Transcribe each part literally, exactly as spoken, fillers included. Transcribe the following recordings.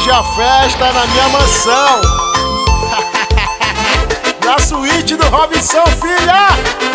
Hoje a festa é na minha mansão. Na suíte do Robinson, filha.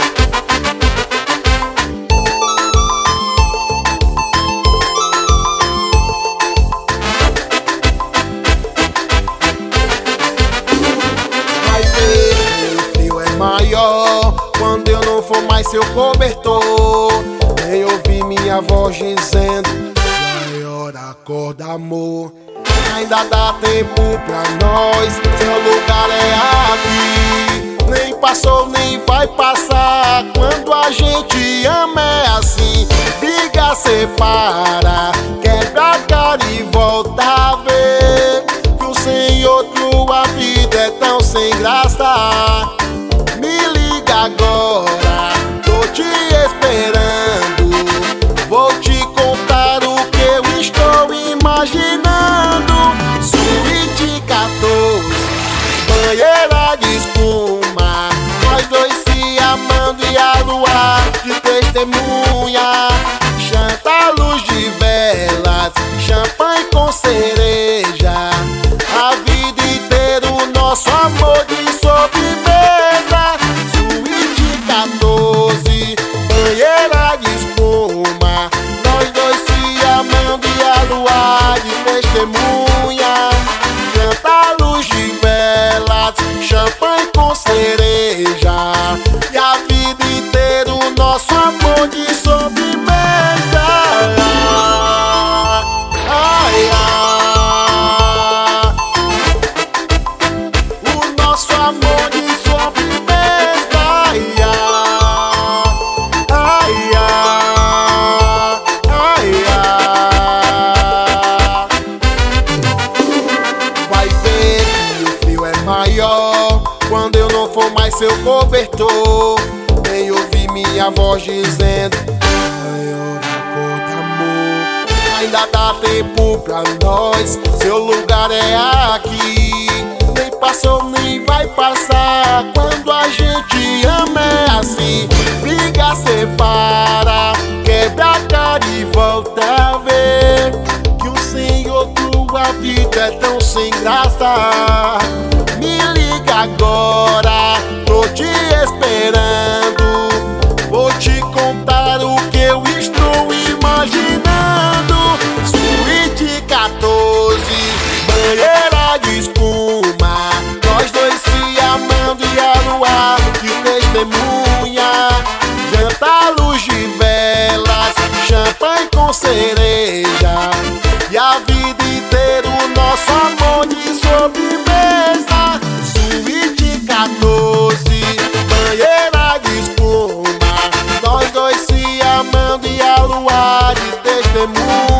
Vai ver, o frio é maior quando eu não for mais seu cobertor. Nem ouvi minha voz dizendo: já é hora, acorda, amor. Ainda dá tempo pra nós, seu lugar é aqui. Nem passou, nem vai passar. Quando a gente ama é assim. Briga, separa, quebra a cara e volta a ver que o sem outro a vida é tão sem graça. Me liga agora, tô te esperando. Vou te contar o que eu estou imaginando. Suíte quatorze, banheira de espuma, nós dois se amando e a lua de testemunha. Chanta luz de velas, champanhe com cereja, a vida inteira o nosso amor de sobremesa. Suíte quatorze, banheira de espuma, nós dois se amando e a lua de testemunha. Canta luz de velas, champanhe com cereja, e a vida inteira o nosso amor de sobremesa. Ai, ai, o nosso amor de sobremesa. Ai, ai, ai, ai, ai. Vai ver que o frio é maior quando eu não for mais seu cobertor. Nem ouvi minha voz dizendo: ai, hora, acorda, amor. Ainda dá tempo pra nós, seu lugar é aqui. Nem passou, nem vai passar. Quando a gente ama é assim. Briga, separa, quebra a cara e volta a ver que o sem outro a vida é tão sem graça. Me liga agora, tô te esperando. Vou te contar o que eu estou imaginando. Suíte quatorze, banheira de espuma, nós dois se amando e a lua de testemunha. Janta luz de velas, champanhe com cereja, e a vida inteira o nosso amor de sobremesa. Suíte quatorze, banheira de espuma, nós dois se amando e a lua de testemunha.